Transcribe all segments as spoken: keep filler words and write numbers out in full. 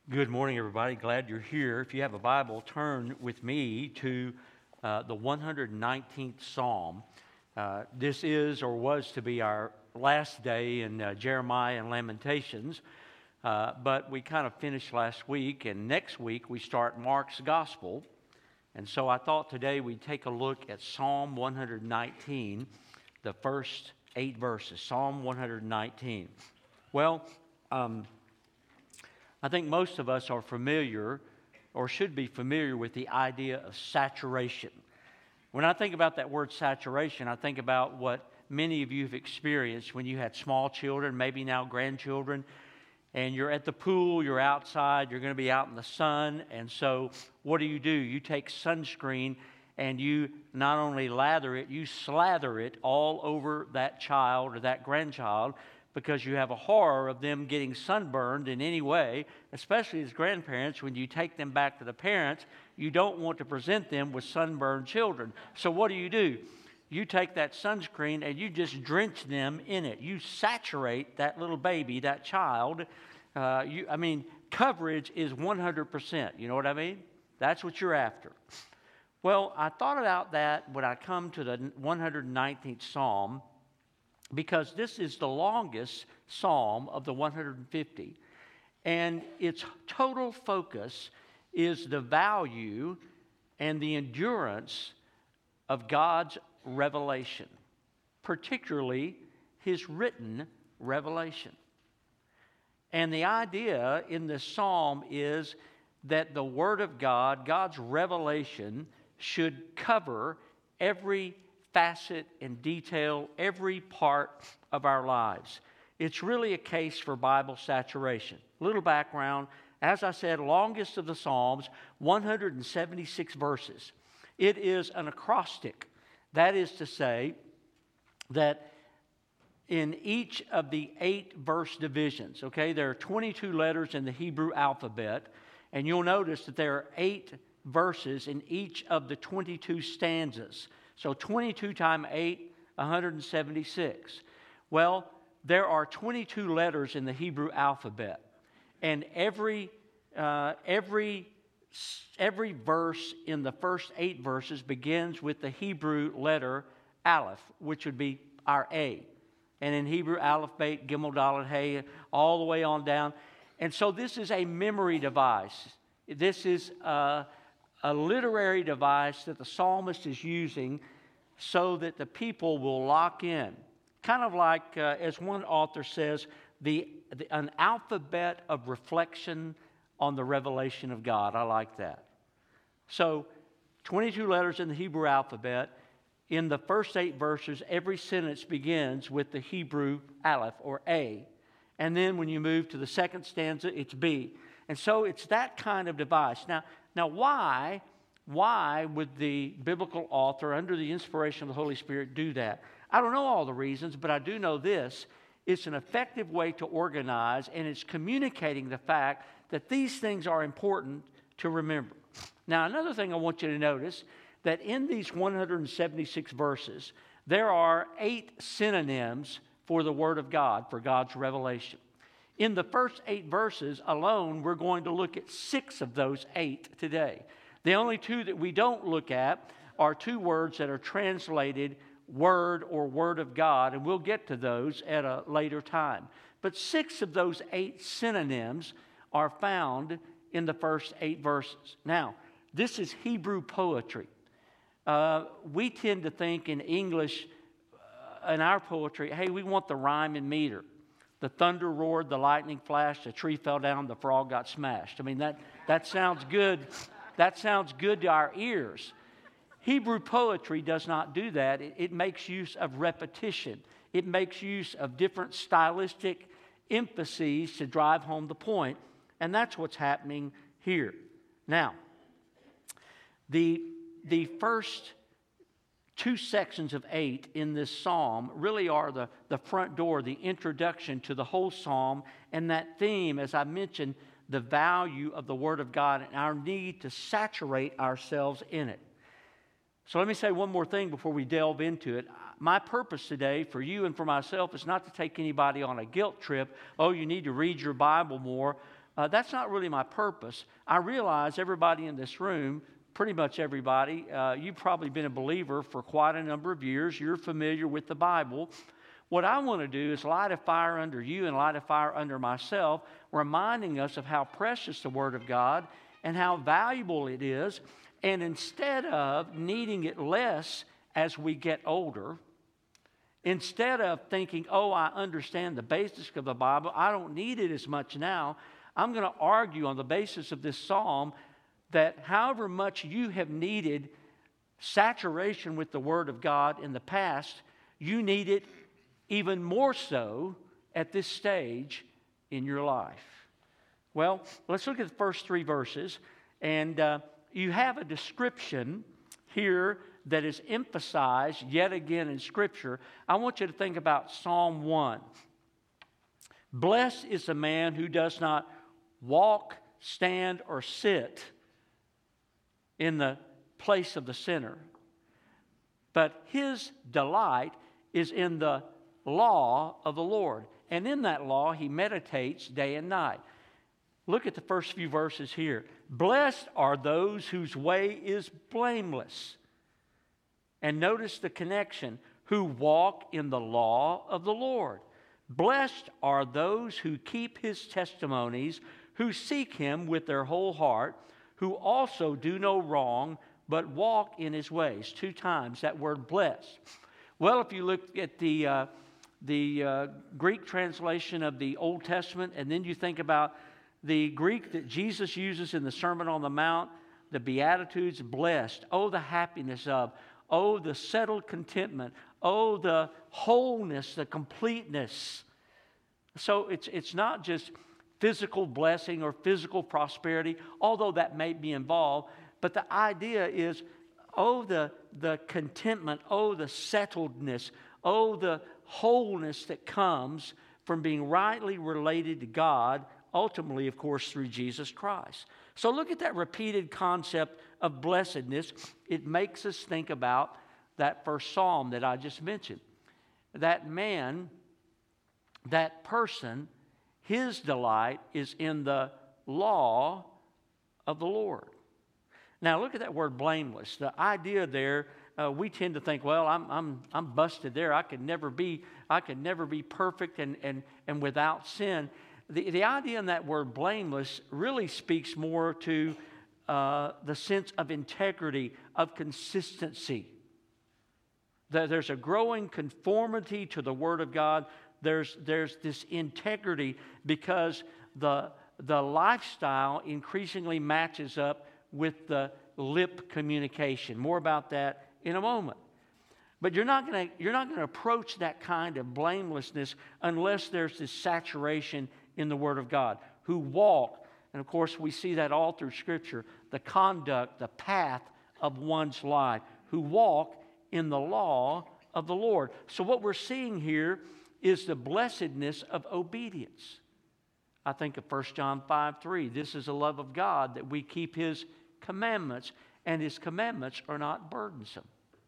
Good morning, everybody. Glad you're here. If you have a Bible, turn with me to uh, the one hundred nineteenth Psalm. Uh, this is or was to be our last day in uh, Jeremiah and Lamentations, uh, but we kind of finished last week, and next week we start Mark's Gospel. And so I thought today we'd take a look at Psalm one hundred nineteen, the first eight verses. Psalm one hundred nineteen. Well, um, I think most of us are familiar or should be familiar with the idea of saturation. When I think about that word saturation, I think about what many of you have experienced when you had small children, maybe now grandchildren, and you're at the pool, you're outside, you're going to be out in the sun, and so what do you do? You take sunscreen and you not only lather it, you slather it all over that child or that grandchild, because you have a horror of them getting sunburned in any way, especially as grandparents. When you take them back to the parents, you don't want to present them with sunburned children. So what do you do? You take that sunscreen and you just drench them in it. You saturate that little baby, that child. Uh, you, I mean, coverage is one hundred percent. You know what I mean? That's what you're after. Well, I thought about that when I come to the one hundred nineteenth Psalm, because this is the longest psalm of the one hundred fifty. And its total focus is the value and the endurance of God's revelation, particularly His written revelation. And the idea in this psalm is that the Word of God, God's revelation, should cover every facet and detail, every part of our lives. It's really a case for Bible saturation. Little background. As I said, longest of the Psalms, one hundred seventy-six verses. It is an acrostic. That is to say that in each of the eight verse divisions, okay, there are twenty-two letters in the Hebrew alphabet, and you'll notice that there are eight verses in each of the twenty-two stanzas. So twenty-two times eight, one hundred seventy-six. Well, there are twenty-two letters in the Hebrew alphabet. And every, uh, every, every verse in the first eight verses begins with the Hebrew letter Aleph, which would be our A. And in Hebrew, Aleph, Beit, Gimel, Dalet, Hey, all the way on down. And so this is a memory device. This is uh, a literary device that the psalmist is using so that the people will lock in. Kind of like, uh, as one author says, the, the an alphabet of reflection on the revelation of God. I like that. So, twenty-two letters in the Hebrew alphabet. In the first eight verses, every sentence begins with the Hebrew Aleph, or A. And then when you move to the second stanza, it's B. And so it's that kind of device. Now, now why, why would the biblical author, under the inspiration of the Holy Spirit, do that? I don't know all the reasons, but I do know this. It's an effective way to organize, and it's communicating the fact that these things are important to remember. Now, another thing I want you to notice, that in these one hundred seventy-six verses, there are eight synonyms for the Word of God, for God's revelation. In the first eight verses alone, we're going to look at six of those eight today. The only two that we don't look at are two words that are translated Word or Word of God, and we'll get to those at a later time. But six of those eight synonyms are found in the first eight verses. Now, this is Hebrew poetry. Uh, we tend to think in English, uh, in our poetry, hey, we want the rhyme and meter. The thunder roared, the lightning flashed, the tree fell down, the frog got smashed. I mean, that, that sounds good. That sounds good to our ears. Hebrew poetry does not do that. It, it makes use of repetition. It makes use of different stylistic emphases to drive home the point. And that's what's happening here. Now, the, the first two sections of eight in this psalm really are the, the front door, the introduction to the whole psalm, and that theme, as I mentioned, the value of the Word of God and our need to saturate ourselves in it. So let me say one more thing before we delve into it. My purpose today for you and for myself is not to take anybody on a guilt trip. Oh, you need to read your Bible more. uh, that's not really my purpose. I realize everybody in this room, pretty much everybody, uh, you've probably been a believer for quite a number of years. You're familiar with the Bible. What I want to do is light a fire under you and light a fire under myself, reminding us of how precious the Word of God and how valuable it is. And instead of needing it less as we get older, instead of thinking, oh, I understand the basics of the Bible, I don't need it as much now, I'm going to argue on the basis of this psalm that however much you have needed saturation with the Word of God in the past, you need it even more so at this stage in your life. Well, let's look at the first three verses. And uh, you have a description here that is emphasized yet again in Scripture. I want you to think about Psalm one. Blessed is the man who does not walk, stand, or sit in the place of the sinner, but his delight is in the law of the Lord. And in that law, he meditates day and night. Look at the first few verses here. Blessed are those whose way is blameless. And notice the connection. Who walk in the law of the Lord. Blessed are those who keep his testimonies, who seek him with their whole heart, who also do no wrong, but walk in his ways. Two times that word blessed. Well, if you look at the... Uh, the uh, Greek translation of the Old Testament, and then you think about the Greek that Jesus uses in the Sermon on the Mount, the Beatitudes, blessed. Oh, the happiness of. Oh, the settled contentment. Oh, the wholeness, the completeness. So it's, it's not just physical blessing or physical prosperity, although that may be involved, but the idea is, oh, the, the contentment, oh, the settledness, oh, the wholeness that comes from being rightly related to God, ultimately, of course, through Jesus Christ. So look at that repeated concept of blessedness. It makes us think about that first psalm that I just mentioned. That man, that person, his delight is in the law of the Lord. Now look at that word blameless. The idea there, Uh, we tend to think, well, I'm I'm I'm busted there. I could never be I could never be perfect and and and without sin. The the idea in that word blameless really speaks more to uh, the sense of integrity, of consistency. That there's a growing conformity to the Word of God. There's there's this integrity because the the lifestyle increasingly matches up with the lip communication. More about that in a moment. But you're not going to you're not going to approach that kind of blamelessness unless there's this saturation in the Word of God. Who walk, and of course we see that all through Scripture, the conduct, the path of one's life. Who walk in the law of the Lord. So what we're seeing here is the blessedness of obedience. I think of First John five three. This is the love of God, that we keep His commandments, and His commandments are not burdensome.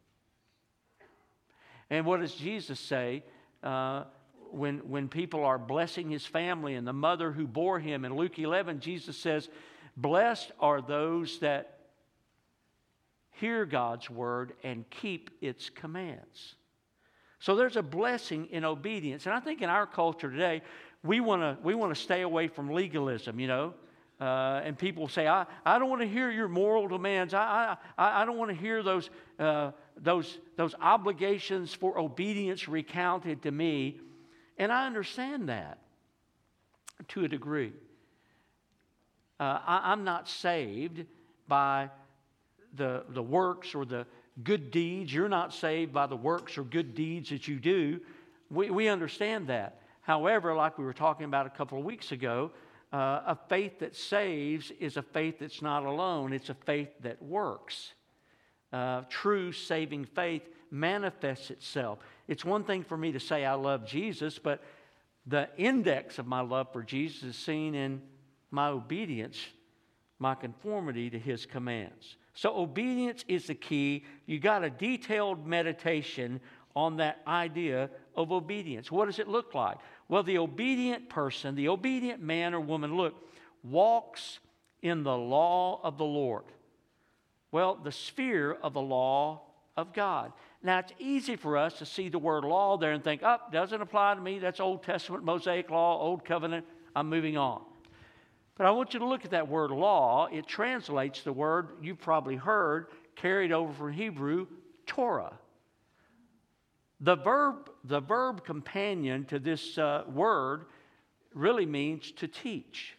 And what does Jesus say uh, when, when people are blessing His family and the mother who bore Him? In Luke eleven, Jesus says, blessed are those that hear God's word and keep its commands. So there's a blessing in obedience. And I think in our culture today, we want to we want to stay away from legalism, you know. Uh, and people say, I, I don't want to hear your moral demands. I, I, I don't want to hear those, uh, those, those obligations for obedience recounted to me. And I understand that to a degree. Uh, I, I'm not saved by the, the works or the good deeds. You're not saved by the works or good deeds that you do. We, we understand that. However, like we were talking about a couple of weeks ago, Uh, a faith that saves is a faith that's not alone. It's a faith that works. Uh, true saving faith manifests itself. It's one thing for me to say I love Jesus, but the index of my love for Jesus is seen in my obedience, my conformity to His commands. So obedience is the key. You got a detailed meditation on that idea of obedience. What does it look like? Well, the obedient person, the obedient man or woman, look, walks in the law of the Lord. Well, the sphere of the law of God. Now, it's easy for us to see the word law there and think, oh, doesn't apply to me. That's Old Testament, Mosaic law, Old Covenant. I'm moving on. But I want you to look at that word law. It translates the word you've probably heard carried over from Hebrew, Torah. The verb, the verb companion to this uh, word really means to teach.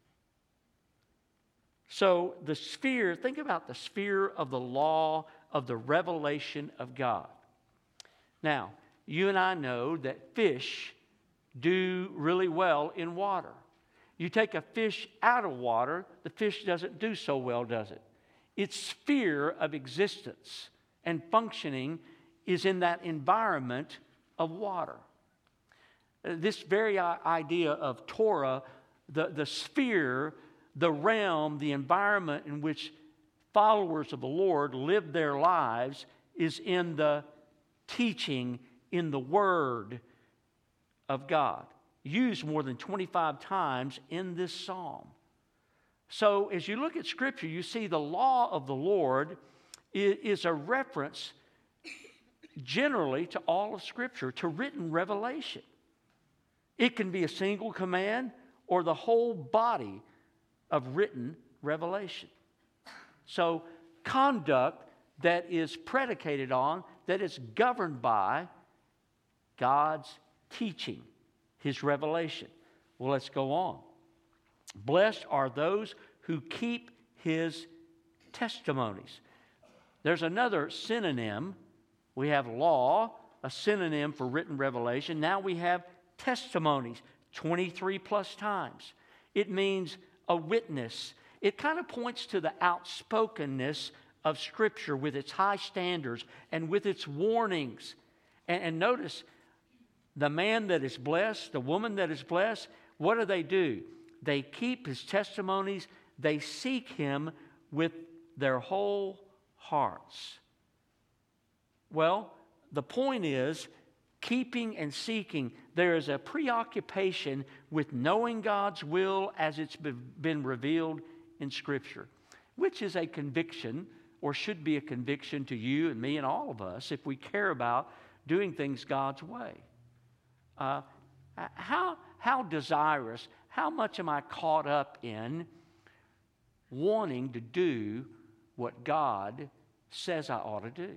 So the sphere, think about the sphere of the law of the revelation of God. Now, you and I know that fish do really well in water. You take a fish out of water, the fish doesn't do so well, does it? Its sphere of existence and functioning is in that environment of water. This very idea of Torah, the, the sphere, the realm, the environment in which followers of the Lord live their lives is in the teaching, in the Word of God. Used more than twenty-five times in this psalm. So as you look at Scripture, you see the law of the Lord is a reference generally to all of Scripture, to written revelation. It can be a single command or the whole body of written revelation. So conduct that is predicated on, that is governed by God's teaching, His revelation. Well, let's go on. Blessed are those who keep His testimonies. There's another synonym. We have law, a synonym for written revelation. Now we have testimonies, twenty-three plus times. It means a witness. It kind of points to the outspokenness of Scripture with its high standards and with its warnings. And, and notice, the man that is blessed, the woman that is blessed, what do they do? They keep His testimonies. They seek Him with their whole hearts. Well, the point is, keeping and seeking, there is a preoccupation with knowing God's will as it's been revealed in Scripture, which is a conviction, or should be a conviction to you and me and all of us if we care about doing things God's way. Uh, how, how desirous, how much am I caught up in wanting to do what God says I ought to do?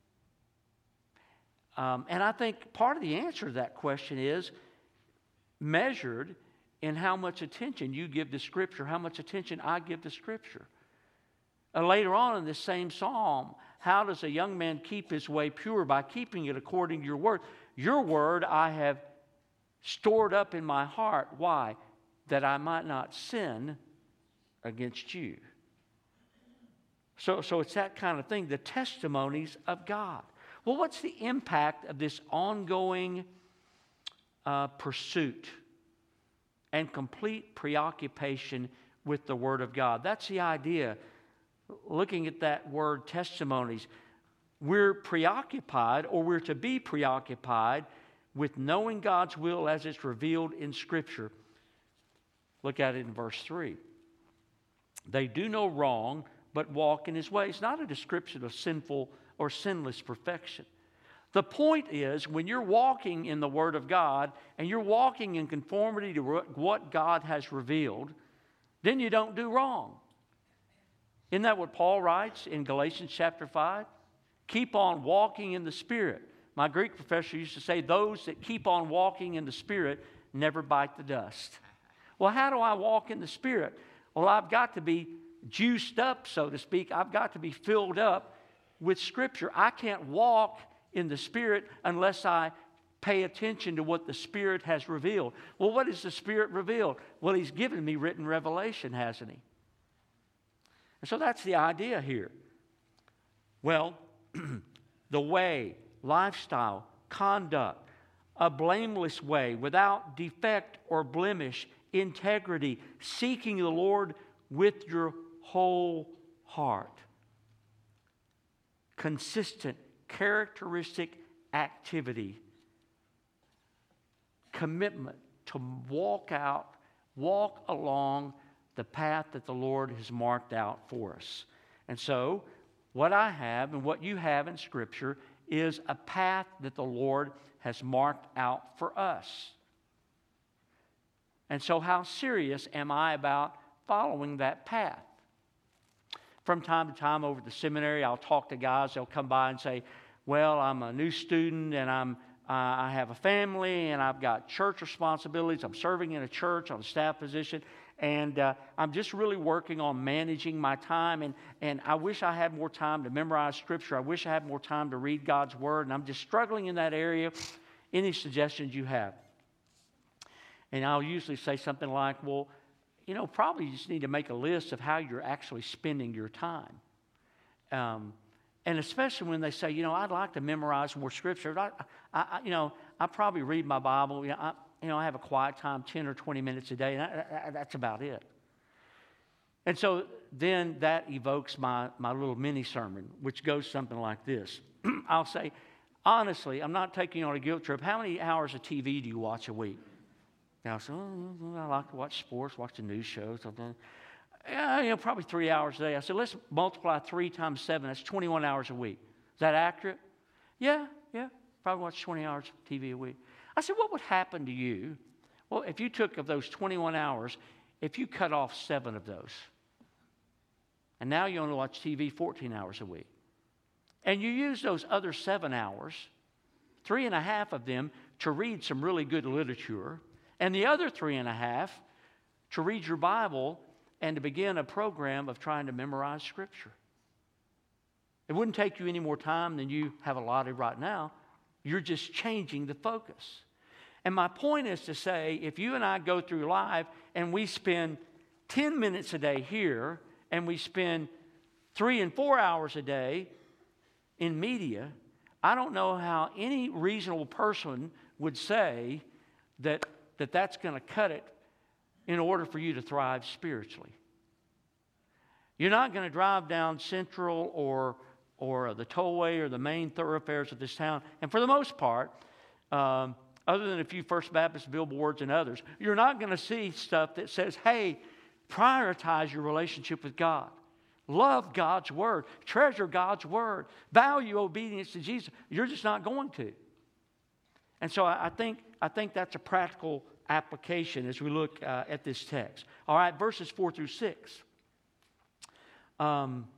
Um, and I think part of the answer to that question is measured in how much attention you give to Scripture, how much attention I give to Scripture. Uh, later on in this same psalm, how does a young man keep his way pure? By keeping it according to your word. Your word I have stored up in my heart. Why? That I might not sin against you. So, so it's that kind of thing, the testimonies of God. Well, what's the impact of this ongoing uh, pursuit and complete preoccupation with the Word of God? That's the idea. Looking at that word testimonies, we're preoccupied, or we're to be preoccupied with knowing God's will as it's revealed in Scripture. Look at it in verse three. They do no wrong, but walk in His ways. Not a description of sinful or sinless perfection. The point is, when you're walking in the Word of God and you're walking in conformity to what God has revealed, then you don't do wrong. Isn't that what Paul writes in Galatians chapter five? Keep on walking in the Spirit. My Greek professor used to say, those that keep on walking in the Spirit never bite the dust. Well, how do I walk in the Spirit? Well, I've got to be juiced up, so to speak. I've got to be filled up with Scripture. I can't walk in the Spirit unless I pay attention to what the Spirit has revealed. Well, what has the Spirit revealed? Well, He's given me written revelation, hasn't He? And so that's the idea here. Well, the way, lifestyle, conduct, a blameless way, without defect or blemish, integrity, seeking the Lord with your whole heart. Consistent, characteristic activity. Commitment to walk out, walk along the path that the Lord has marked out for us. And so, what I have and what you have in Scripture is a path that the Lord has marked out for us. And so, how serious am I about following that path? From time to time over at the seminary, I'll talk to guys. They'll come by and say, well, I'm a new student, and I'm uh, I have a family, and I've got church responsibilities. I'm serving in a church on a staff position, and uh, I'm just really working on managing my time, and, and I wish I had more time to memorize Scripture. I wish I had more time to read God's Word, and I'm just struggling in that area. Any suggestions you have? And I'll usually say something like, well, you know, probably you just need to make a list of how you're actually spending your time. Um, and especially when they say, you know, I'd like to memorize more Scripture. I, I, you know, I probably read my Bible. You know, I, you know, I have a quiet time, ten or twenty minutes a day, and I, I, that's about it. And so then that evokes my, my little mini sermon, which goes something like this. I'll say, honestly, I'm not taking you on a guilt trip. How many hours of T V do you watch a week? And I'll say, oh, I like to watch sports, watch the news shows. Yeah, you know, probably three hours a day. I said, let's multiply three times seven. That's twenty-one hours a week. Is that accurate? Yeah, yeah. Probably watch twenty hours of T V a week. I said, what would happen to you? Well, if you took of those twenty-one hours, if you cut off seven of those, and now you only watch T V fourteen hours a week, and you use those other seven hours, three and a half of them to read some really good literature, and the other three and a half to read your Bible and to begin a program of trying to memorize Scripture. It wouldn't take you any more time than you have allotted right now. You're just changing the focus. And my point is to say, if you and I go through life and we spend ten minutes a day here and we spend three and four hours a day in media, I don't know how any reasonable person would say that, that that's going to cut it in order for you to thrive spiritually. You're not going to drive down Central or, or the tollway or the main thoroughfares of this town, and for the most part, um, other than a few First Baptist billboards and others, you're not going to see stuff that says, hey, prioritize your relationship with God. Love God's Word. Treasure God's Word. Value obedience to Jesus. You're just not going to. And so I think, I think that's a practical application as we look uh, at this text. All right, verses four through six. Um,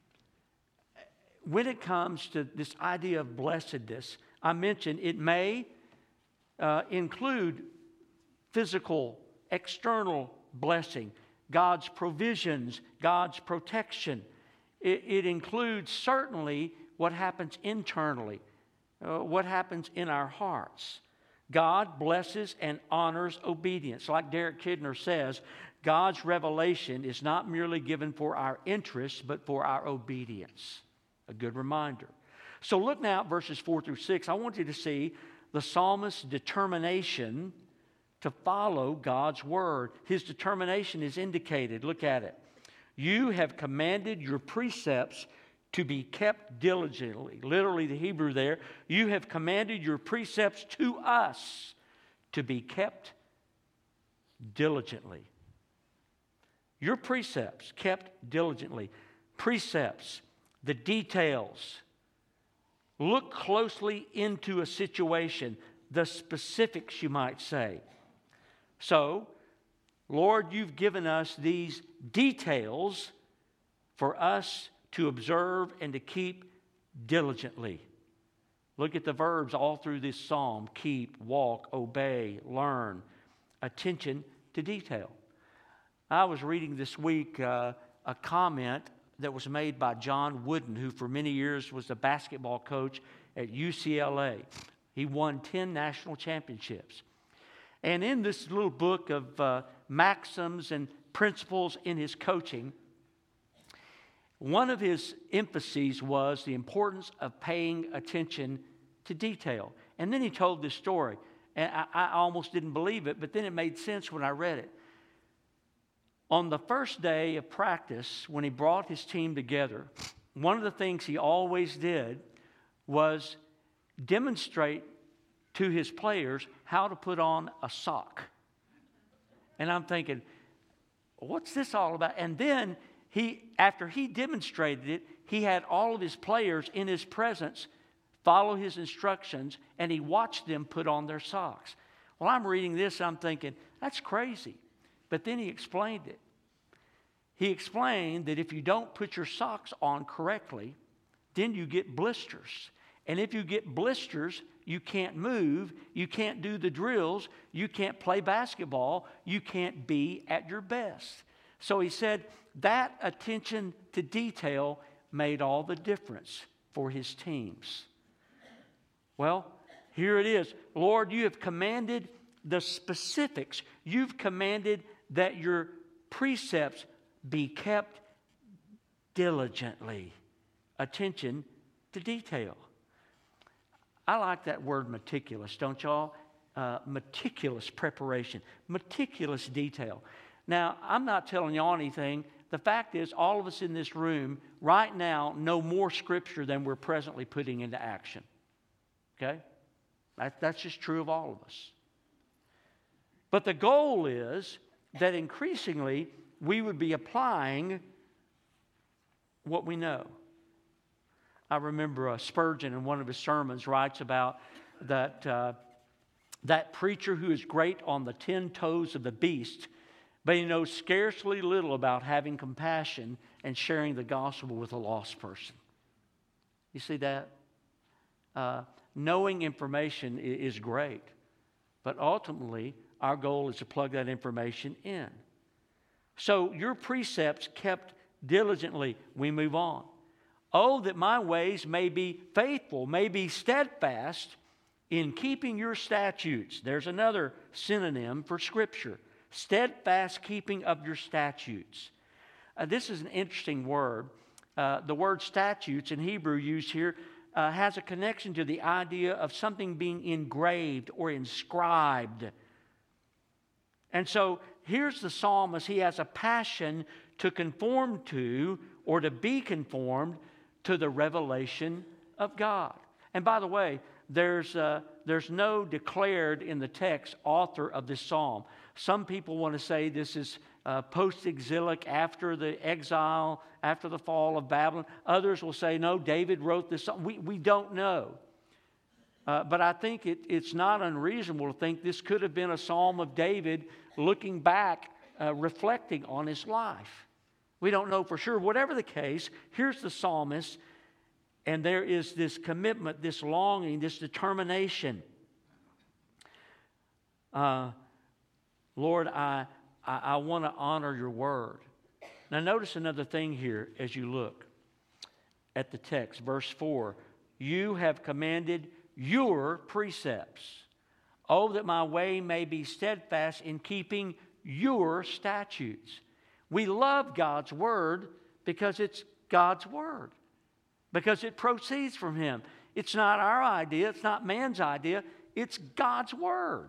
when it comes to this idea of blessedness, I mentioned it may uh, include physical, external blessing, God's provisions, God's protection. It, it includes certainly what happens internally, uh, what happens in our hearts. God blesses and honors obedience. Like Derek Kidner says, God's revelation is not merely given for our interest, but for our obedience. A good reminder. So look now at verses four through six. I want you to see the psalmist's determination to follow God's word. His determination is indicated. Look at it. You have commanded your precepts to be kept diligently. Literally, the Hebrew there, you have commanded your precepts to us to be kept diligently. Your precepts kept diligently. Precepts, the details. Look closely into a situation, the specifics, you might say. So, Lord, you've given us these details for us to observe and to keep diligently. Look at the verbs all through this psalm: keep, walk, obey, learn. Attention to detail. I was reading this week uh, a comment that was made by John Wooden, who for many years was the basketball coach at U C L A. He won ten national championships. And in this little book of uh, maxims and principles in his coaching, one of his emphases was the importance of paying attention to detail. And then he told this story, and I, I almost didn't believe it, but then it made sense when I read it. On the first day of practice, when he brought his team together, one of the things he always did was demonstrate to his players how to put on a sock. And I'm thinking, what's this all about? And then he, after he demonstrated it, he had all of his players in his presence follow his instructions, and he watched them put on their socks. Well, I'm reading this, I'm thinking, that's crazy. But then he explained it. He explained that if you don't put your socks on correctly, then you get blisters. And if you get blisters, you can't move, you can't do the drills, you can't play basketball, you can't be at your best. So he said that attention to detail made all the difference for his teams. Well, here it is. Lord, you have commanded the specifics. You've commanded that your precepts be kept diligently. Attention to detail. I like that word meticulous, don't y'all? Uh, meticulous preparation, meticulous detail. Now, I'm not telling y'all anything. The fact is, all of us in this room right now know more Scripture than we're presently putting into action. Okay? That, that's just true of all of us. But the goal is that increasingly we would be applying what we know. I remember uh, Spurgeon in one of his sermons writes about that, uh, that preacher who is great on the ten toes of the beast, but he knows scarcely little about having compassion and sharing the gospel with a lost person. You see that? Uh, knowing information is great, but ultimately our goal is to plug that information in. So your precepts kept diligently, we move on. Oh, that my ways may be faithful, may be steadfast in keeping your statutes. There's another synonym for Scripture. Steadfast keeping of your statutes. Uh, this is an interesting word. Uh, the word statutes in Hebrew used here uh, has a connection to the idea of something being engraved or inscribed. And so here's the psalmist. He has a passion to conform to or to be conformed to the revelation of God. And by the way, there's, uh, there's no declared in the text author of this psalm. Some people want to say this is uh, post-exilic, after the exile, after the fall of Babylon. Others will say, no, David wrote this psalm. We, we don't know. Uh, but I think it, it's not unreasonable to think this could have been a psalm of David looking back, uh, reflecting on his life. We don't know for sure. Whatever the case, here's the psalmist, and there is this commitment, this longing, this determination. Uh, Lord, I, I, I want to honor your word. Now notice another thing here as you look at the text, verse four. You have commanded your precepts. Oh, that my way may be steadfast in keeping your statutes. We love God's word because it's God's word, because it proceeds from Him. It's not our idea, it's not man's idea, it's God's word.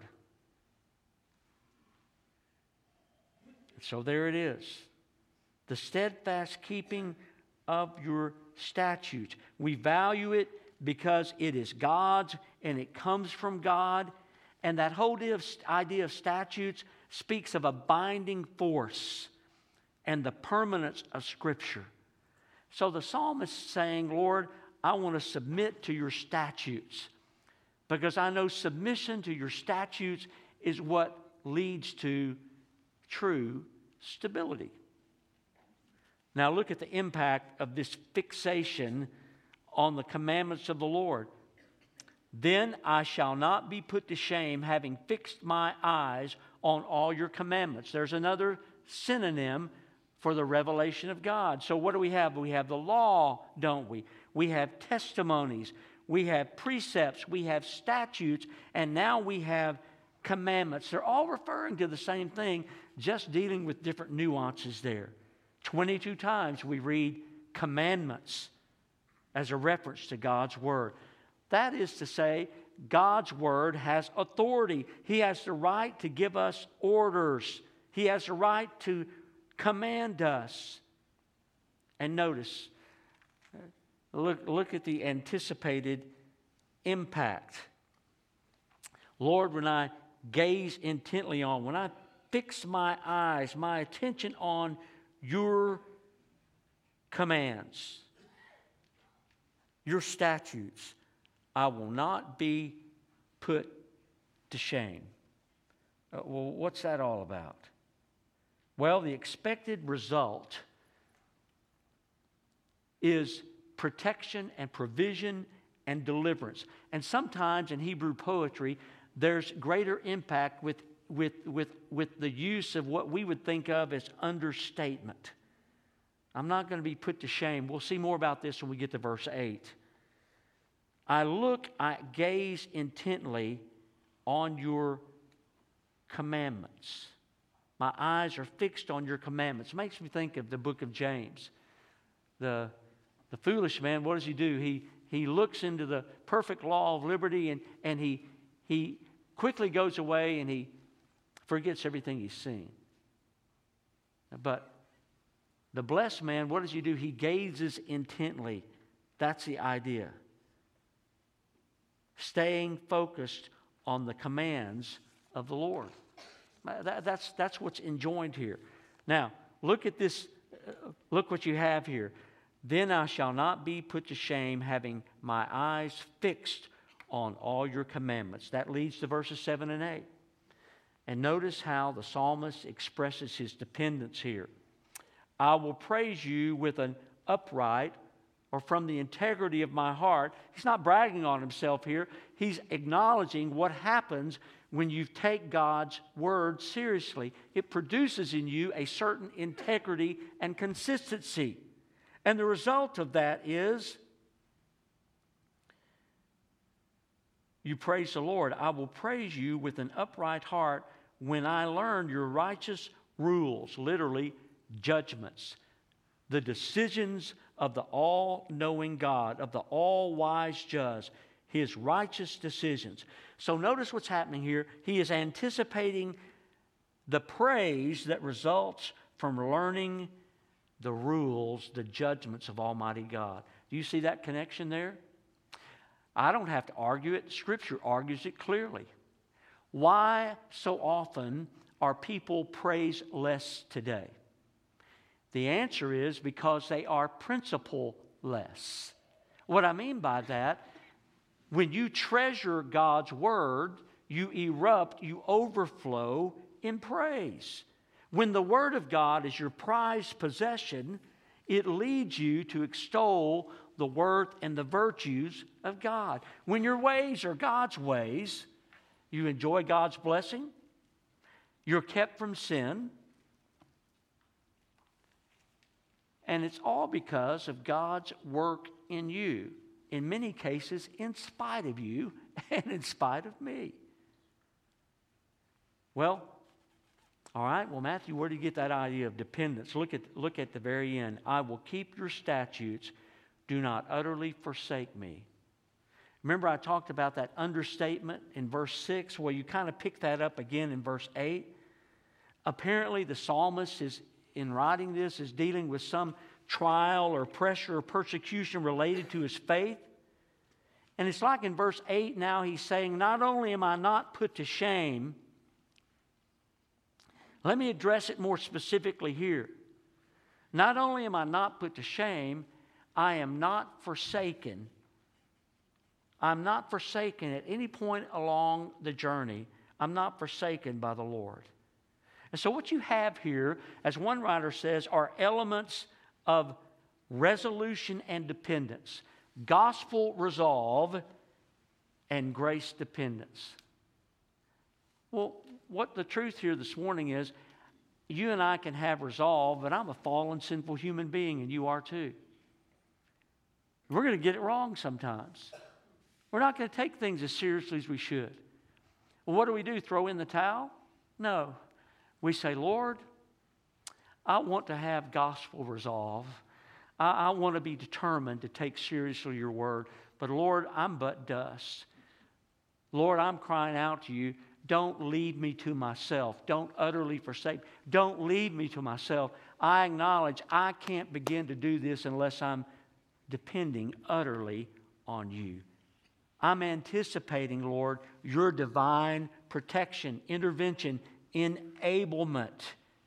So there it is. The steadfast keeping of your statutes. We value it because it is God's and it comes from God. And that whole idea of statutes speaks of a binding force and the permanence of Scripture. So the psalmist is saying, Lord, I want to submit to your statutes because I know submission to your statutes is what leads to true stability. Now look at the impact of this fixation on the commandments of the Lord. Then I shall not be put to shame, having fixed my eyes on all your commandments. There's another synonym for the revelation of God. So what do we have? We have the law, don't we? We have testimonies. We have precepts. We have statutes. And now we have commandments. They're all referring to the same thing, just dealing with different nuances there. twenty-two times we read commandments as a reference to God's word. That is to say, God's word has authority. He has the right to give us orders. He has the right to command us. And notice, look, look at the anticipated impact. Lord, when I gaze intently on, when I fix my eyes, my attention on your commands, your statutes. I will not be put to shame. Uh, well, what's that all about? Well, the expected result is protection and provision and deliverance. And sometimes in Hebrew poetry, there's greater impact with, with, with, with the use of what we would think of as understatement. I'm not going to be put to shame. We'll see more about this when we get to verse eight. I look, I gaze intently on your commandments. My eyes are fixed on your commandments. It makes me think of the book of James. The, the foolish man, what does he do? He, he looks into the perfect law of liberty and, and he, he quickly goes away and he forgets everything he's seen. But the blessed man, what does he do? He gazes intently. That's the idea. Staying focused on the commands of the Lord. That, that's, that's what's enjoined here. Now, look at this. Uh, look what you have here. Then I shall not be put to shame, having my eyes fixed on all your commandments. That leads to verses seven and eight. And notice how the psalmist expresses his dependence here. I will praise you with an upright, or from the integrity of my heart. He's not bragging on himself here. He's acknowledging what happens when you take God's word seriously. It produces in you a certain integrity and consistency. And the result of that is you praise the Lord. I will praise you with an upright heart when I learn your righteous rules, literally judgments, the decisions of the all-knowing God, of the all-wise judge, his righteous decisions. So notice what's happening here. He is anticipating the praise that results from learning the rules, the judgments of Almighty God. Do you see that connection there? I don't have to argue it. Scripture argues it clearly. Why so often are people praise-less today? The answer is because they are principle-less. What I mean by that, when you treasure God's word, you erupt, you overflow in praise. When the word of God is your prized possession, it leads you to extol the worth and the virtues of God. When your ways are God's ways, you enjoy God's blessing, you're kept from sin, and it's all because of God's work in you. In many cases, in spite of you and in spite of me. Well, all right, well, Matthew, where do you get that idea of dependence? Look at, look at the very end. I will keep your statutes. Do not utterly forsake me. Remember I talked about that understatement in verse six? Well, you kind of pick that up again in verse eight. Apparently, the psalmist is, in writing this, is dealing with some trial or pressure or persecution related to his faith. And it's like in verse eight now he's saying, not only am I not put to shame, let me address it more specifically here. Not only am I not put to shame, I am not forsaken. I'm not forsaken at any point along the journey. I'm not forsaken by the Lord. And so what you have here, as one writer says, are elements of resolution and dependence, gospel resolve and grace dependence. Well, what the truth here this morning is, you and I can have resolve, but I'm a fallen, sinful human being, and you are too. We're going to get it wrong sometimes. We're not going to take things as seriously as we should. Well, what do we do? Throw in the towel? No. We say, Lord, I want to have gospel resolve. I, I want to be determined to take seriously your word. But Lord, I'm but dust. Lord, I'm crying out to you. Don't leave me to myself. Don't utterly forsake. Don't leave me to myself. I acknowledge I can't begin to do this unless I'm depending utterly on you. I'm anticipating, Lord, your divine protection, intervention enablement.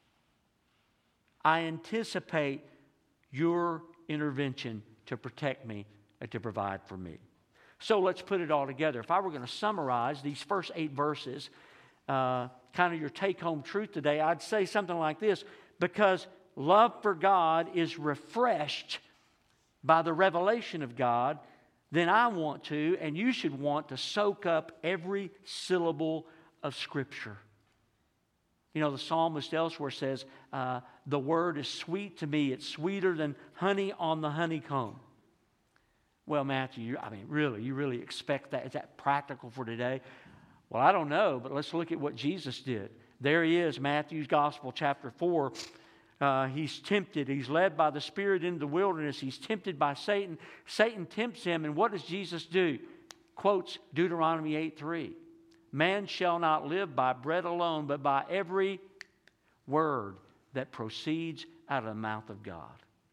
I anticipate your intervention to protect me and to provide for me. So let's put it all together. If I were going to summarize these first eight verses, uh, kind of your take-home truth today, I'd say something like this: because love for God is refreshed by the revelation of God, then I want to, and you should want to, soak up every syllable of Scripture. You know, the psalmist elsewhere says, uh, the word is sweet to me. It's sweeter than honey on the honeycomb. Well, Matthew, you, I mean, really, you really expect that? Is that practical for today? Well, I don't know, but let's look at what Jesus did. There he is, Matthew's Gospel, chapter four. Uh, he's tempted. He's led by the Spirit into the wilderness. He's tempted by Satan. Satan tempts him, and what does Jesus do? Quotes Deuteronomy eight three. Man shall not live by bread alone, but by every word that proceeds out of the mouth of God.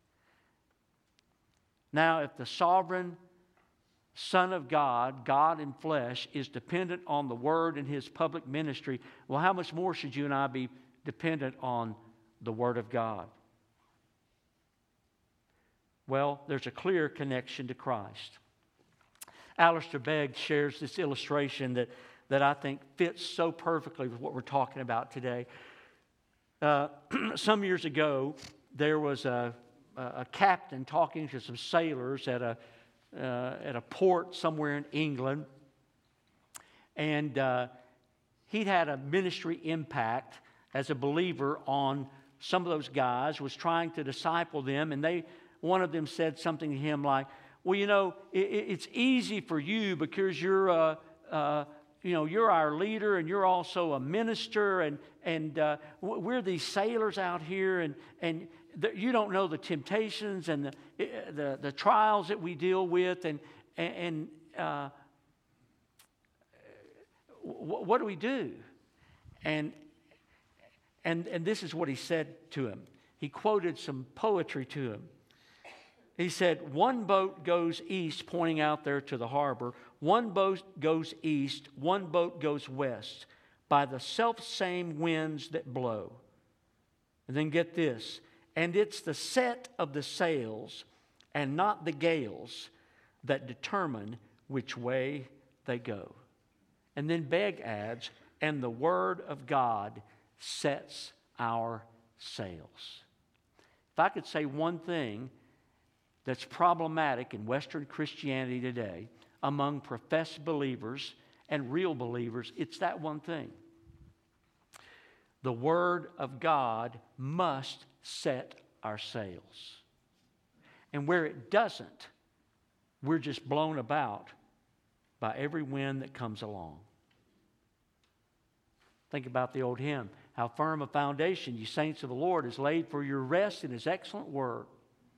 Now, if the sovereign Son of God, God in flesh, is dependent on the Word in His public ministry, well, how much more should you and I be dependent on the Word of God? Well, there's a clear connection to Christ. Alistair Begg shares this illustration that, that I think fits so perfectly with what we're talking about today. Uh, some years ago, there was a, a captain talking to some sailors at a, uh, at a port somewhere in England. And uh, he'd had a ministry impact as a believer on some of those guys, was trying to disciple them. And they, one of them said something to him like, well, you know, it, it's easy for you because you're uh, uh, you know, you're our leader and you're also a minister, and and uh, we're these sailors out here, and and the, you don't know the temptations and the, the the trials that we deal with, and and uh, what do we do? And and and this is what he said to him. He quoted some poetry to him. He said, one boat goes east, pointing out there to the harbor. One boat goes east, one boat goes west, by the self-same winds that blow. And then get this, and it's the set of the sails and not the gales that determine which way they go. And then Begg adds, and the Word of God sets our sails. If I could say one thing that's problematic in Western Christianity today among professed believers and real believers, it's that one thing. The Word of God must set our sails. And where it doesn't, we're just blown about by every wind that comes along. Think about the old hymn, how firm a foundation, you saints of the Lord, is laid for your rest in His excellent Word.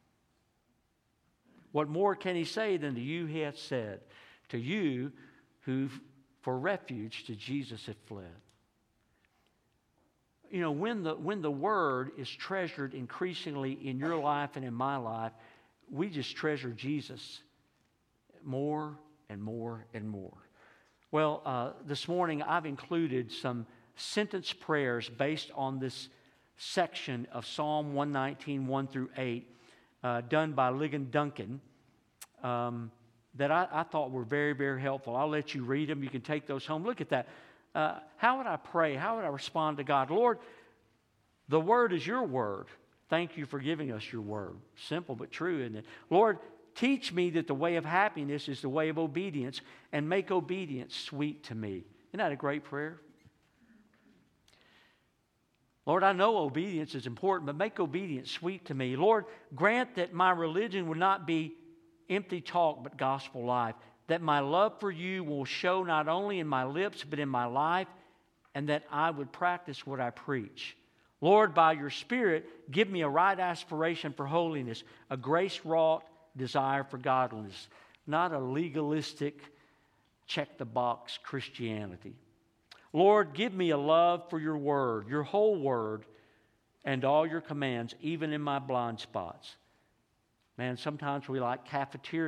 What more can He say than to you He hath said, to you who for refuge to Jesus have fled? You know, when the, when the Word is treasured increasingly in your life and in my life, we just treasure Jesus more and more and more. Well, uh, this morning I've included some sentence prayers based on this section of Psalm one nineteen, one through eight. Uh, done by Ligon Duncan, um, that I, I thought were very, very helpful. I'll let you read them. You can take those home. Look at that. Uh, how would I pray? How would I respond to God? Lord, the Word is your Word. Thank you for giving us your Word. Simple but true, isn't it? Lord, teach me that the way of happiness is the way of obedience, and make obedience sweet to me. Isn't that a great prayer? Lord, I know obedience is important, but make obedience sweet to me. Lord, grant that my religion would not be empty talk, but gospel life. That my love for you will show not only in my lips, but in my life, and that I would practice what I preach. Lord, by your Spirit, give me a right aspiration for holiness, a grace-wrought desire for godliness, not a legalistic, check-the-box Christianity. Lord, give me a love for your Word, your whole Word, and all your commands, even in my blind spots. Man, sometimes we like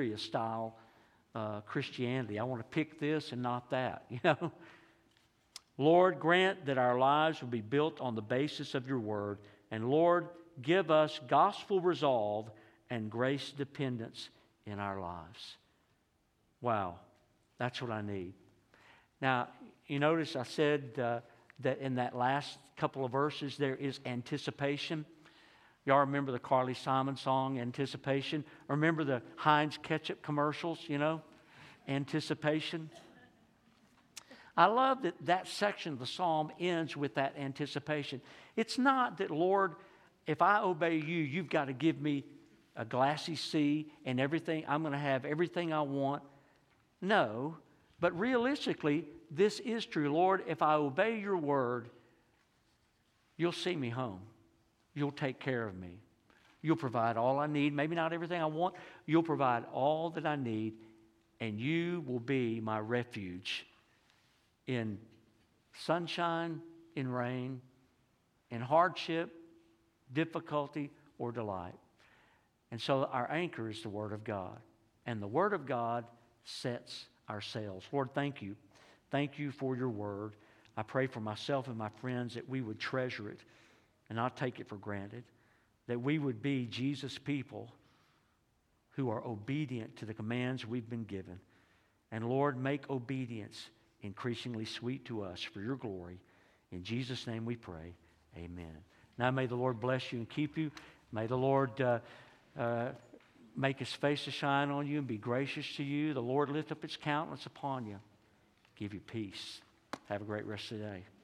cafeteria-style uh, Christianity. I want to pick this and not that, you know. Lord, grant that our lives will be built on the basis of your word. And Lord, give us gospel resolve and grace dependence in our lives. Wow, that's what I need. Now, you notice I said uh, that in that last couple of verses there is anticipation. Y'all remember the Carly Simon song, Anticipation? Remember the Heinz ketchup commercials, you know? Anticipation. I love that that section of the psalm ends with that anticipation. It's not that, Lord, if I obey you, you've got to give me a glassy sea and everything. I'm going to have everything I want. No, but realistically, this is true. Lord, if I obey your word, you'll see me home. You'll take care of me. You'll provide all I need. Maybe not everything I want. You'll provide all that I need, and you will be my refuge in sunshine, in rain, in hardship, difficulty, or delight. And so our anchor is the Word of God. And the Word of God sets our sails. Lord, thank you. Thank you for your Word. I pray for myself and my friends that we would treasure it and not take it for granted. That we would be Jesus' people who are obedient to the commands we've been given. And Lord, make obedience increasingly sweet to us for your glory. In Jesus' name we pray. Amen. Now may the Lord bless you and keep you. May the Lord uh, uh, make his face to shine on you and be gracious to you. The Lord lift up his countenance upon you. Give you peace. Have a great rest of the day.